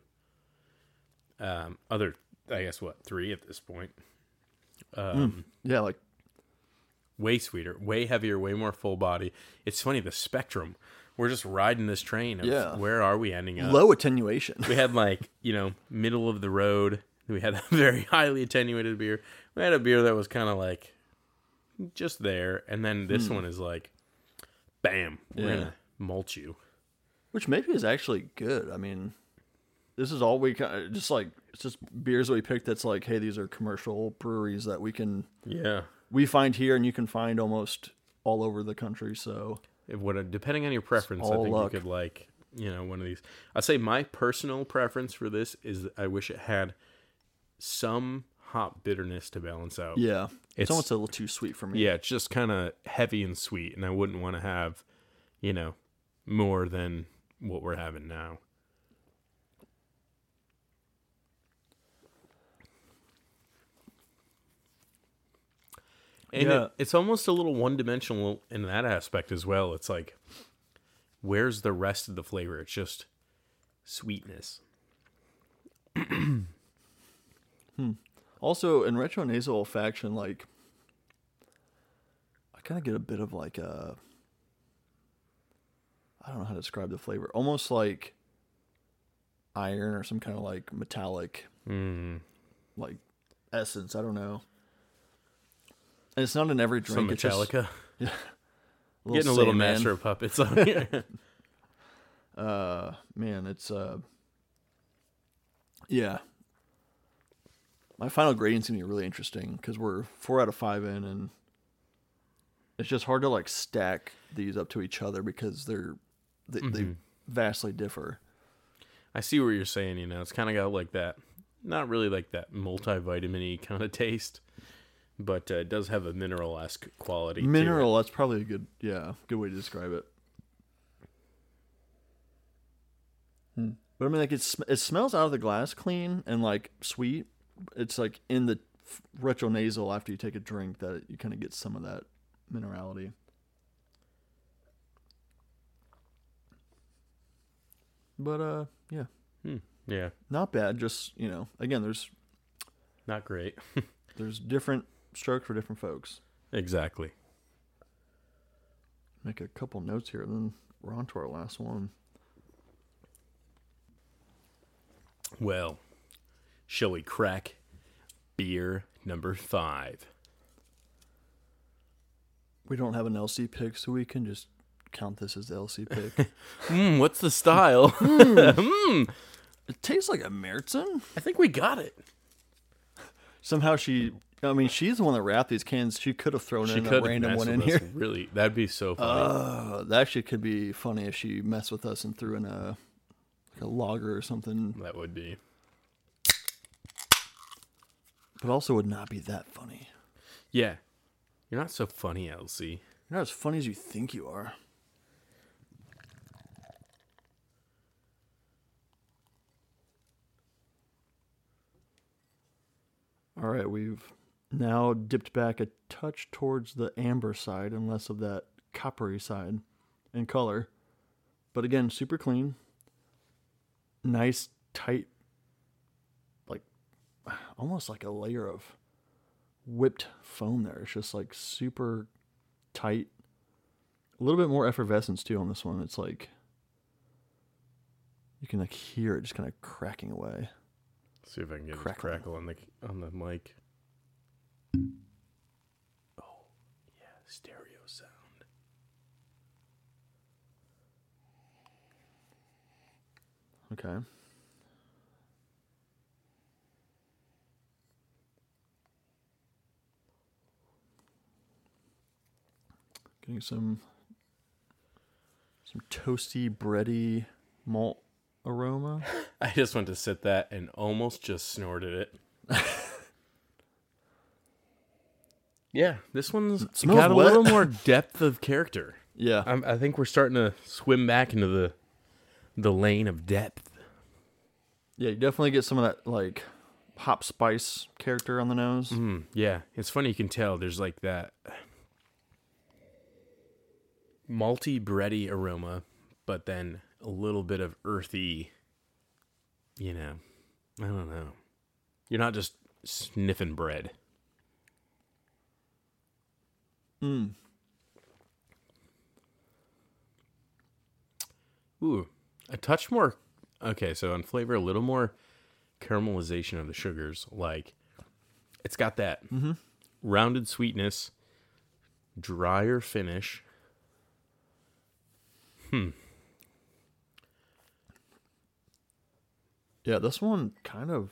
I guess 3 at this point.
Yeah, like
way sweeter, way heavier, way more full body. It's funny, the spectrum. We're just riding this train of where are we ending up?
low attenuation.
We had middle of the road. We had a very highly attenuated beer. We had a beer that was kind of like just there. And then this one is like, bam, we're going to mulch you.
Which maybe is actually good. I mean, this is all we kind of just like, it's just beers that we picked that's like, hey, these are commercial breweries that we find here and you can find almost all over the country. So
depending on your preference, I think you could like, one of these. I'd say my personal preference for this is I wish it had some hop bitterness to balance out.
Yeah. It's almost a little too sweet for me.
Yeah, it's just kind of heavy and sweet, and I wouldn't want to have, more than what we're having now. And
Yeah.
it's almost a little one-dimensional in that aspect as well. It's like, where's the rest of the flavor? It's just sweetness.
Also, in retro nasal olfaction, like, I kind of get a bit of like a, I don't know how to describe the flavor. Almost like iron or some kind of like metallic, like essence. I don't know. And it's not in every drink.
Some
It's just
Metallica.
little
Getting a little
Sandman.
Master of Puppets on here.
Man, it's yeah. My final grading's gonna be really interesting because we're 4 out of 5 in, and it's just hard to like stack these up to each other because they vastly differ.
I see what you're saying, you know. It's kind of got like that, not really like that multivitamin-y kind of taste, but it does have a mineral-esque quality to it.
Mineral, that's probably a good way to describe it. But I mean, like it smells out of the glass clean and like sweet. It's like in the retronasal after you take a drink that you kind of get some of that minerality. But yeah,
Yeah,
not bad. Just again,
not great.
there's different strokes for different folks.
Exactly.
Make a couple notes here, and then we're on to our last one.
Well, shall we crack beer number 5?
We don't have an LC pick, so we can just count this as the LC pick.
What's the style?
It tastes like a Märzen.
I think we got it.
Somehow she's the one that wrapped these cans. She could have thrown
She
in a
could
random one in
mess with
here.
us, really. That'd be so funny.
That actually could be funny if she messed with us and threw in a lager or something.
That would be.
But also would not be that funny.
Yeah. You're not so funny, LC.
You're not as funny as you think you are. All right, we've now dipped back a touch towards the amber side and less of that coppery side in color. But again, super clean. Nice, tight, like almost like a layer of whipped foam there. It's just like super tight. A little bit more effervescence too on this one. It's like you can like hear it just kind of cracking away.
See if I can get
Crackle.
this crackle on the mic. Oh, yeah, stereo sound.
Okay. Getting some toasty, bready malt aroma.
I just went to sit that and almost just snorted it. Yeah, this one's
smells
got a
wet.
little more depth of character.
Yeah.
I think we're starting to swim back into the lane of depth.
Yeah, you definitely get some of that like hop spice character on the nose.
Yeah, it's funny, you can tell there's like that malty, bready aroma, but then a little bit of earthy, I don't know. You're not just sniffing bread. Ooh, a touch more. Okay, so on flavor, a little more caramelization of the sugars. Like, it's got that rounded sweetness, drier finish.
Yeah, this one kind of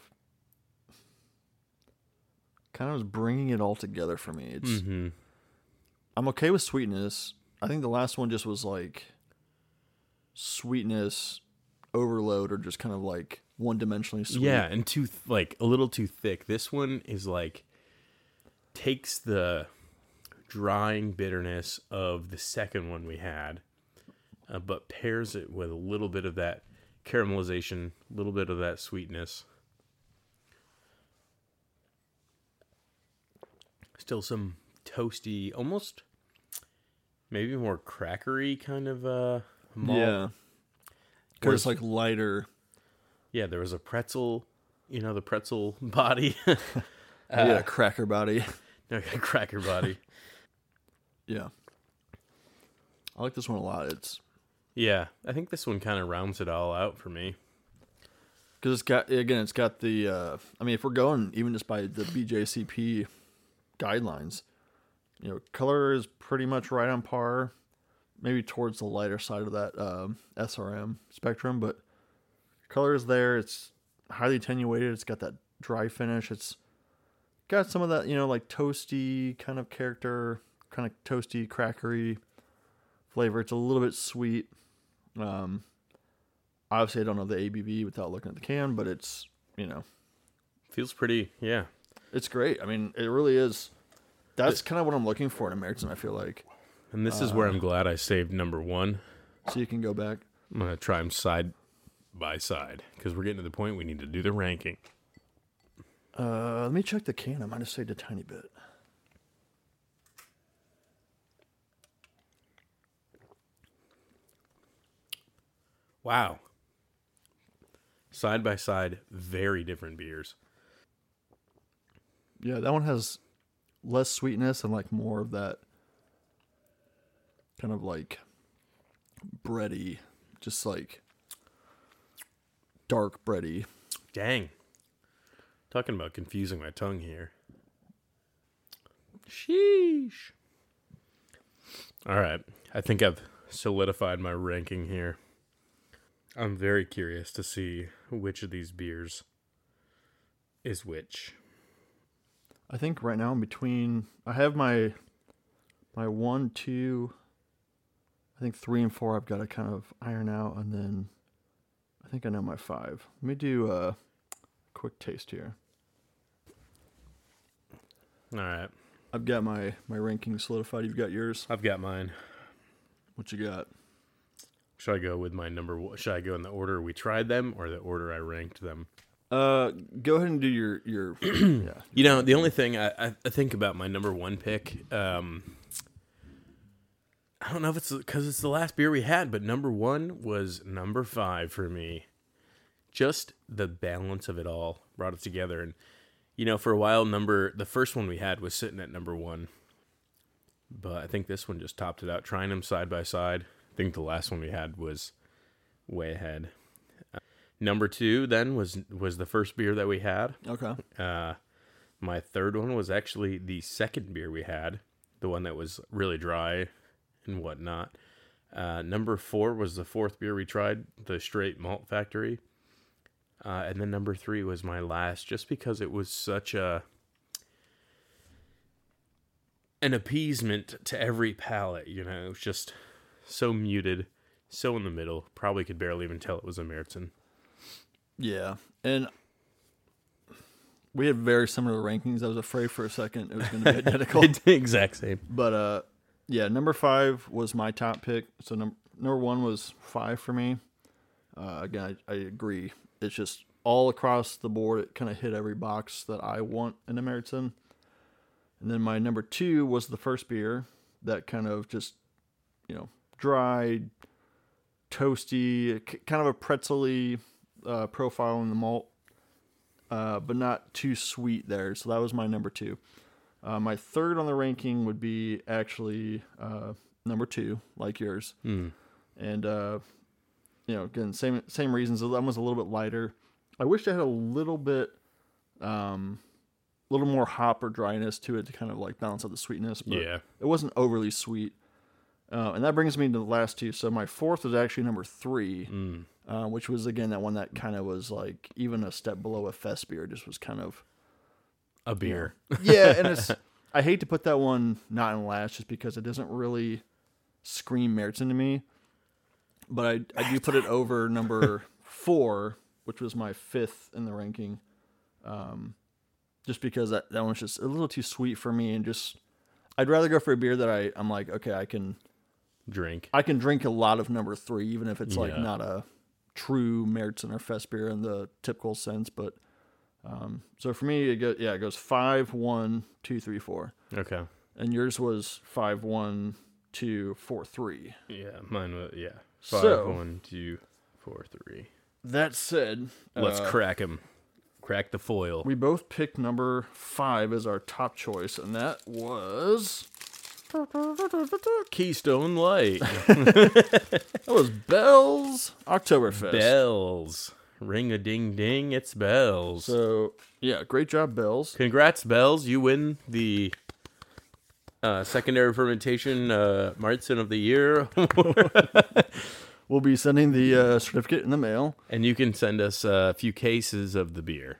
is bringing it all together for me. It's I'm okay with sweetness. I think the last one just was like sweetness overload or just kind of like one-dimensionally sweet.
Yeah, and like a little too thick. This one is like takes the drying bitterness of the second one we had, but pairs it with a little bit of that caramelization, a little bit of that sweetness. Still some toasty, almost maybe more crackery kind of malt.
Yeah. Because it's like lighter.
Yeah, there was a pretzel, the pretzel body.
Yeah, cracker body.
No, cracker body.
Yeah. I like this one a lot.
Yeah, I think this one kind of rounds it all out for me.
Because it's got the, if we're going even just by the BJCP guidelines, color is pretty much right on par, maybe towards the lighter side of that SRM spectrum, but color is there. It's highly attenuated. It's got that dry finish. It's got some of that, like toasty kind of character, kind of toasty, crackery flavor. It's a little bit sweet. Obviously, I don't know the ABV without looking at the can, but it's,
Feels pretty, yeah.
It's great. I mean, it really is. That's kind of what I'm looking for in American, I feel like.
And this is where I'm glad I saved number 1.
So you can go back.
I'm going to try them side by side because we're getting to the point we need to do the ranking.
Let me check the can. I might have saved a tiny bit.
Wow. Side by side, very different beers.
Yeah, that one has less sweetness and like more of that kind of like bready, just like dark bready.
Dang. Talking about confusing my tongue here. Sheesh. All right. I think I've solidified my ranking here. I'm very curious to see which of these beers is which.
I think right now in between, I have my 1, 2, I think 3 and 4 I've got to kind of iron out, and then I think I know my 5. Let me do a quick taste here.
All right.
I've got my ranking solidified. You've got yours.
I've got mine.
What you got?
Should I go with my number 1? Should I go in the order we tried them or the order I ranked them?
Go ahead and do your yeah.
The only thing I think about my number 1 pick, I don't know if it's because it's the last beer we had, but number 1 was number 5 for me. Just the balance of it all brought it together. And, for a while, the first one we had was sitting at number 1. But I think this one just topped it out, trying them side by side. I think the last one we had was way ahead. Number 2 then was the first beer that we had.
Okay.
My third one was actually the second beer we had, the one that was really dry and whatnot. Number 4 was the fourth beer we tried, the Straight Malt Factory. And then number 3 was my last, just because it was such an appeasement to every palate. It was just so muted, so in the middle. Probably could barely even tell it was a Märzen.
Yeah, and we had very similar rankings. I was afraid for a second it was going to be identical.
Exact same.
But yeah, number 5 was my top pick. So number 1 was 5 for me. Again, I agree. It's just all across the board. It kind of hit every box that I want in a Märzen. And then my number 2 was the first beer that kind of just, dry, toasty, kind of a pretzel-y profile in the malt, but not too sweet there. So that was my number 2. My third on the ranking would be actually number 2, like yours. And, again, same reasons. That one was a little bit lighter. I wish I had a little bit, little more hop or dryness to it to kind of like balance out the sweetness. But
Yeah.
it wasn't overly sweet. And that brings me to the last 2. So my fourth was actually number 3, which was, again, that one that kind of was like even a step below a fest beer. Just was kind of
A beer.
yeah, and I hate to put that one not in last just because it doesn't really scream Märzen to me. But I do put it over number 4, which was my 5th in the ranking. Just because that one's just a little too sweet for me, and just I'd rather go for a beer that I'm like, okay, I can drink a lot of number 3, even if it's like not a true Märzen or fest beer in the typical sense. But so for me, it goes 5, 1, 2, 3, 4.
Okay.
And yours was 5-1-2-4-3.
Yeah, mine was 5,
So-
1, 2, 4, 3.
That said,
Let's crack him. Crack the foil.
we both picked number 5 as our top choice, and that was
Keystone Light.
that was Bell's Oktoberfest.
Bells. Ring a ding ding, it's bells.
So yeah, great job, Bell's.
Congrats, Bells. You win the secondary fermentation Martzen of the Year.
We'll be sending the certificate in the mail.
And you can send us a few cases of the beer.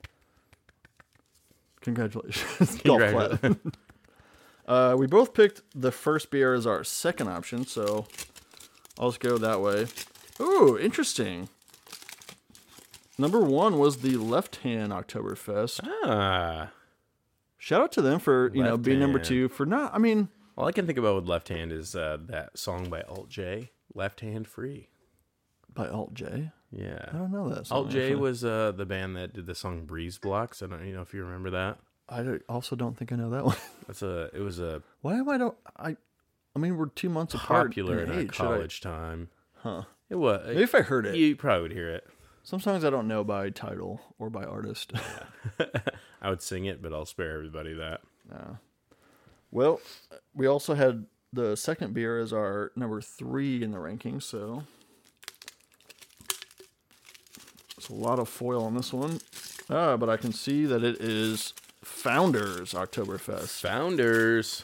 Congratulations. Golf clap. We both picked the first beer as our second option, so I'll just go that way. Ooh, interesting. Number 1 was the Left Hand Oktoberfest.
Ah.
Shout out to them for,
Left
being number
Hand.
2 for not, I mean,
All I can think about with Left Hand is that song by Alt J, Left Hand Free.
by Alt J.
Yeah.
I don't know that song.
Alt J
actually.
was the band that did the song Breeze Blocks. I don't know if you remember that.
Also don't think I know that one.
It was a
Why am I mean, we're 2 months apart.
popular in our
age. Should I-
college time.
Huh.
It was.
Maybe if I heard it.
You probably would hear it.
Some songs I don't know by title or by artist.
I would sing it, but I'll spare everybody that.
Well, we also had the second beer as our number 3 in the ranking, so there's a lot of foil on this one. But I can see that it is Founders Oktoberfest.
Founders.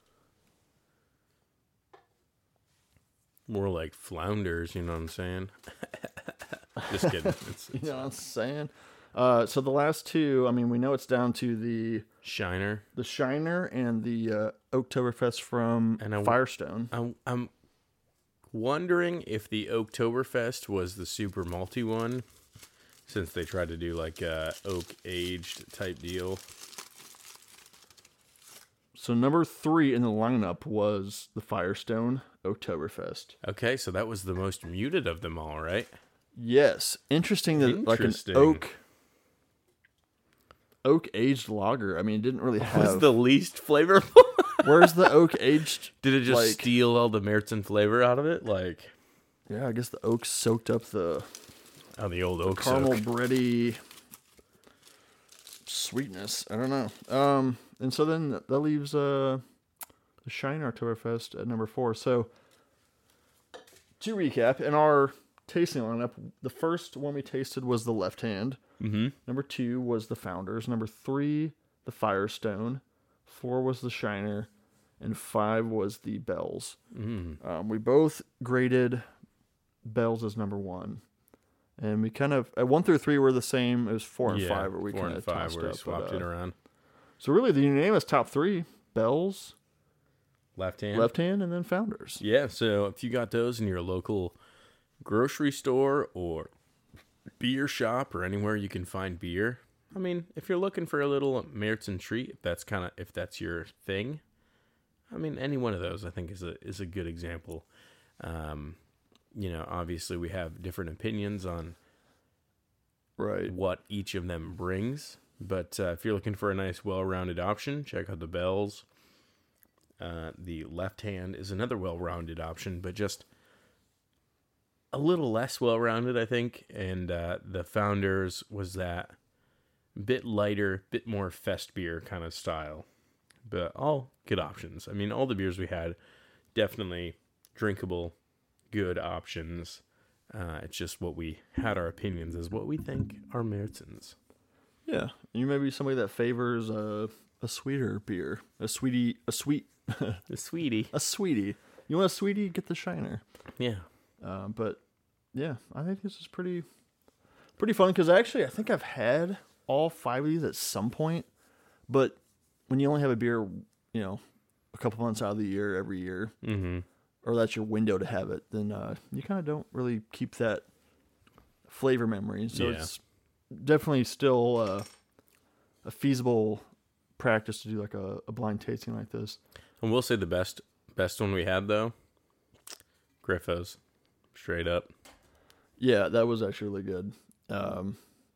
More like flounders, you know what I'm saying? Just kidding.
You know what I'm saying? So the last two, I mean, we know it's down to the
Shiner.
Shiner and the Oktoberfest from
And
Firestone.
I'm wondering if the Oktoberfest was the super malty one, since they tried to do like a oak aged type deal.
So number 3 in the lineup was the Firestone Oktoberfest.
Okay, so that was the most muted of them all, right?
Yes, interesting that
Interesting.
like an oak aged lager. I mean, it didn't really
Was
have.
the least flavorful?
Where's the oak aged?
Did it just
like,
steal all the Märzen flavor out of it? Like,
Yeah, I guess the oak soaked up the
the old oak
caramel
soak.
bready sweetness. I don't know. And so then that leaves the Shiner Oktoberfest at number 4. So to recap, in our tasting lineup, the first one we tasted was the Left Hand.
Mm-hmm.
Number 2 was the Founders. Number 3, the Firestone. 4 was the Shiner. And 5 was the Bells.
Mm.
We both graded Bells as number 1. And we kind of, at 1 through 3 were the same. It was 4 and 5 where we
4
kind
and
of
5
tossed
where we
up.
swapped it around.
So really the unanimous top 3, Bells,
Left hand.
Left Hand, and then Founders.
Yeah, so if you got those in your local grocery store or beer shop or anywhere you can find beer, I mean, if you're looking for a little Märzen treat, if that's your thing, I mean, any one of those I think is a good example. Obviously we have different opinions on
Right.
what each of them brings, but if you're looking for a nice, well-rounded option, check out the Bells. The Left Hand is another well-rounded option, but just a little less well-rounded, I think. And the Founders was that bit lighter, bit more fest beer kind of style. But all good options. I mean, all the beers we had, definitely drinkable, good options. It's just what we had our opinions is what we think are Märzens.
Yeah. You may be somebody that favors a sweeter beer. A sweet.
The sweetie.
A sweetie. You want a sweetie? Get the Shiner.
Yeah.
But yeah, I think this is pretty fun because actually I think I've had all 5 of these at some point. But when you only have a beer, a couple months out of the year every year,
Mm-hmm.
or that's your window to have it, then you kind of don't really keep that flavor memory. So
Yeah.
it's definitely still a feasible practice to do like a blind tasting like this.
And we'll say the best one we had though, Griffos, straight up.
Yeah, that was actually really good.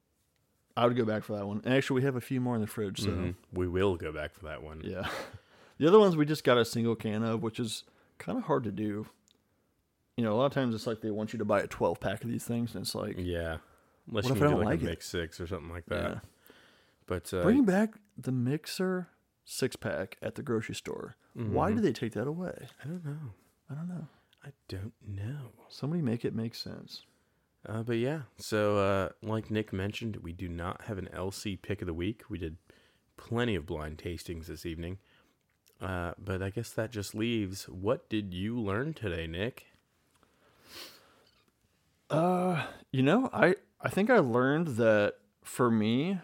I would go back for that one. And actually, we have a few more in the fridge, so
We will go back for that one.
yeah. The other ones we just got a single can of, which is kind of hard to do. You know, a lot of times it's like they want you to buy a 12-pack of these things, and it's like,
Yeah. Unless
What
you
if
can
I
do
don't
like
like
a
it?
mix 6 or something like that.
yeah.
But
Bring back the Mixer 6-pack at the grocery store. Why
mhm.
did they take that away?
I don't know.
I don't know.
I don't know.
Somebody make it make sense.
But yeah, so like Nick mentioned, we do not have an LC pick of the week. We did plenty of blind tastings this evening. But I guess that just leaves, what did you learn today, Nick?
You know, I think I learned that for me,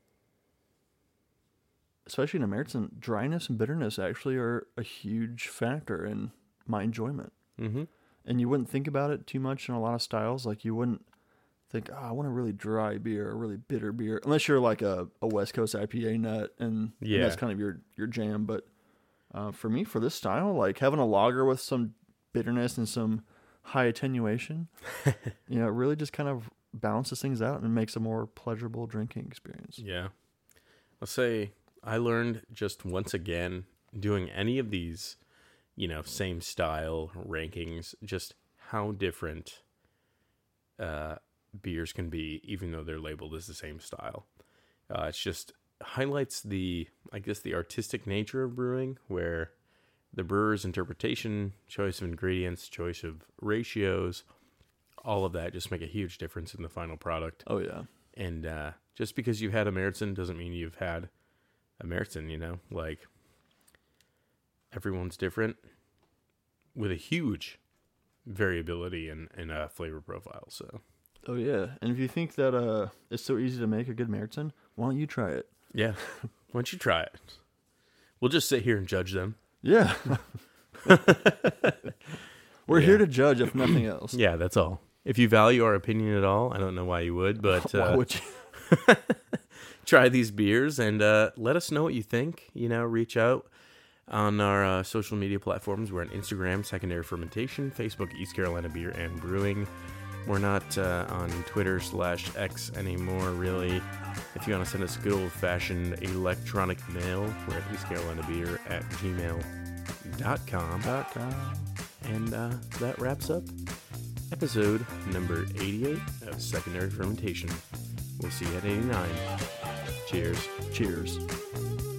especially in American, dryness and bitterness actually are a huge factor in my enjoyment.
Mm-hmm.
And you wouldn't think about it too much in a lot of styles. Like you wouldn't think, I want a really dry beer, a really bitter beer, unless you're like a West Coast IPA nut, and that's kind of your jam. But for me, for this style, like having a lager with some bitterness and some high attenuation, you know, it really just kind of balances things out and makes a more pleasurable drinking experience.
Yeah. I'll say I learned just once again doing any of these, you know, same style rankings, just how different beers can be, even though they're labeled as the same style. It's just highlights the artistic nature of brewing, where the brewer's interpretation, choice of ingredients, choice of ratios, all of that just make a huge difference in the final product.
Oh, yeah.
And just because you've had a Märzen doesn't mean you've had a Märzen, you know? Like, everyone's different with a huge variability in flavor profile, so...
Oh, yeah. And if you think that it's so easy to make a good Märzen, why don't you try it?
Yeah. Why don't you try it? We'll just sit here and judge them.
Yeah. We're here to judge, if nothing else.
Yeah, that's all. If you value our opinion at all, I don't know why you would, but
Why would you?
try these beers and let us know what you think. You know, reach out on our social media platforms. We're on Instagram, Secondary Fermentation, Facebook, East Carolina Beer and Brewing. We're not on Twitter/X anymore, really. If you want to send us good old-fashioned electronic mail, we're at eastcarolinabeer@gmail.com. And that wraps up episode number 88 of Secondary Fermentation. We'll see you at 89. Cheers.
Cheers.